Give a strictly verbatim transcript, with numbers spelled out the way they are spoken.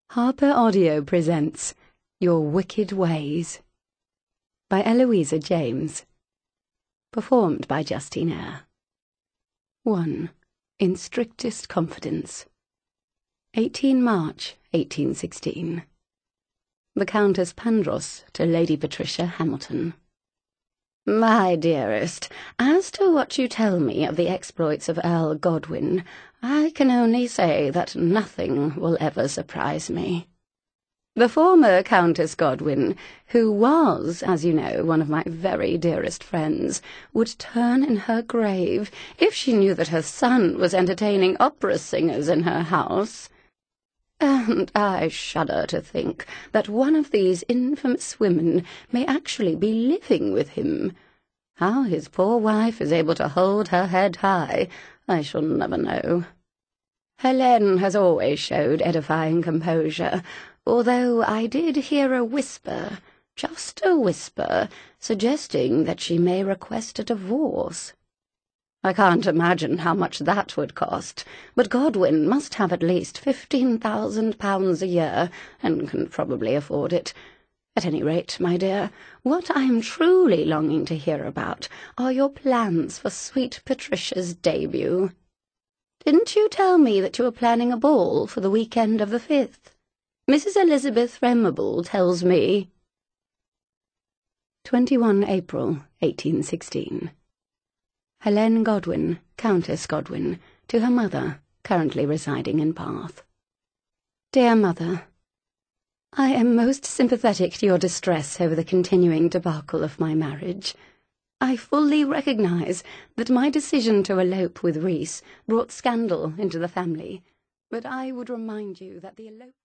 Harper Audio presents Your Wicked Ways by Eloisa James. Performed by Justine Eyre. one. In Strictest Confidence. eighteenth March, eighteen sixteen. The Countess Pandros to Lady Patricia Hamilton. My dearest, as to what you tell me of the exploits of Earl Godwin, I can only say that nothing will ever surprise me. The former Countess Godwin, who was, as you know, one of my very dearest friends, would turn in her grave if she knew that her son was entertaining opera singers in her house. And I shudder to think that one of these infamous women may actually be living with him. How his poor wife is able to hold her head high, I shall never know. Helene has always showed edifying composure, although I did hear a whisper, just a whisper, suggesting that she may request a divorce. I can't imagine how much that would cost, but Godwin must have at least fifteen thousand pounds a year, and can probably afford it. At any rate, my dear, what I'm truly longing to hear about are your plans for sweet Patricia's debut. Didn't you tell me that you were planning a ball for the weekend of the fifth? Missus Elizabeth Remable tells me. twenty-first April, eighteen sixteen. Helene Godwin, Countess Godwin, to her mother, currently residing in Bath. Dear Mother, I am most sympathetic to your distress over the continuing debacle of my marriage. I fully recognise that my decision to elope with Rhys brought scandal into the family, but I would remind you that the elopement